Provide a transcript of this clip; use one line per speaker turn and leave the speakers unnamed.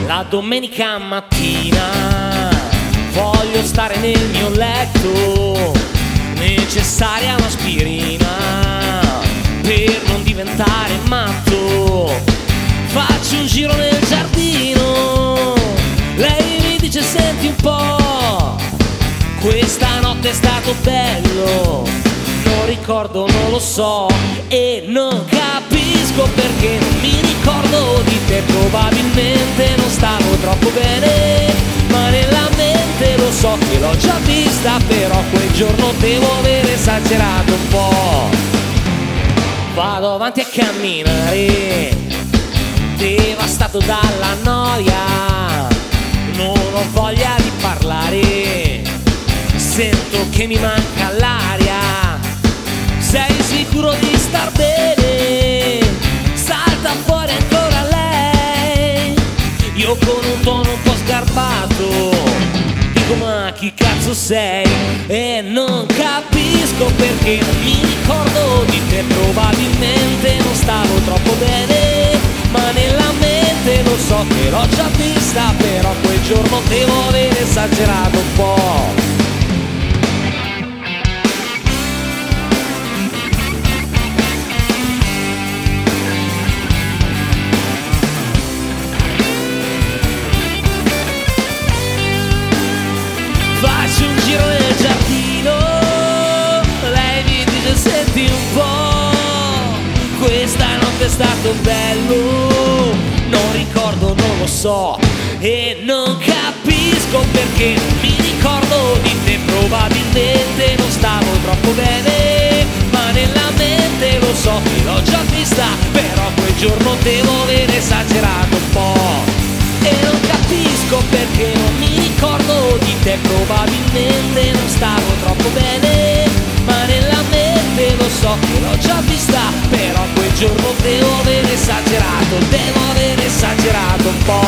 La domenica mattina voglio stare nel mio letto, necessaria un'aspirina per non diventare matto. Faccio un giro nel giardino, lei mi dice senti un po', questa notte è stato bello, non ricordo, non lo so e non capisco perché non mi ricordo di te. Probabilmente non stavo troppo bene, ma nella mente lo so che l'ho già vista, però quel giorno devo aver esagerato un po'. Vado avanti a camminare, devastato dalla noia, non ho voglia di parlare, sento che mi manca l'aria. Sei sicuro di star bene? Salta fuori ancora lei. Io con un tono un po' sgarbato dico ma chi cazzo sei? E non capisco perché non mi ricordo di te. Probabilmente non stavo troppo bene, ma nella mente lo so che l'ho già vista, però quel giorno devo aver esagerato un po'. Faccio un giro nel giardino, lei mi dice senti un po', questa notte è stato bello, non ricordo, non lo so e non capisco perché non mi ricordo di te. Probabilmente non stavo troppo bene, ma nella mente lo so che l'ho già vista, però quel giorno devo aver esagerato un po'. E non capisco perché non mi ricordo di te. Probabilmente non stavo troppo bene, ma nella mente lo so che l'ho già vista, però quel giorno devo aver esagerato un po'.